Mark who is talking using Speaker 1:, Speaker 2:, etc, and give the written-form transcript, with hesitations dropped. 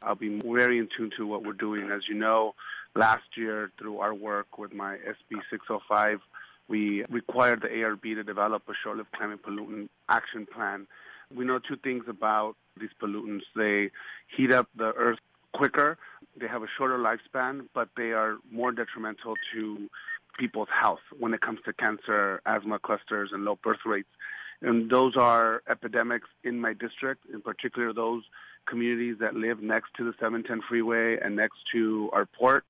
Speaker 1: I'll be very in tune to what we're doing. As you know, last year through our work with my SB 605, we required the ARB to develop a short-lived climate pollutant action plan. We know two things about these pollutants. They heat up the earth quicker, they have a shorter lifespan, but they are more detrimental to people's health when it comes to cancer, asthma clusters, and low birth rates. And those are epidemics in my district, in particular those communities that live next to the 710 freeway and next to our port.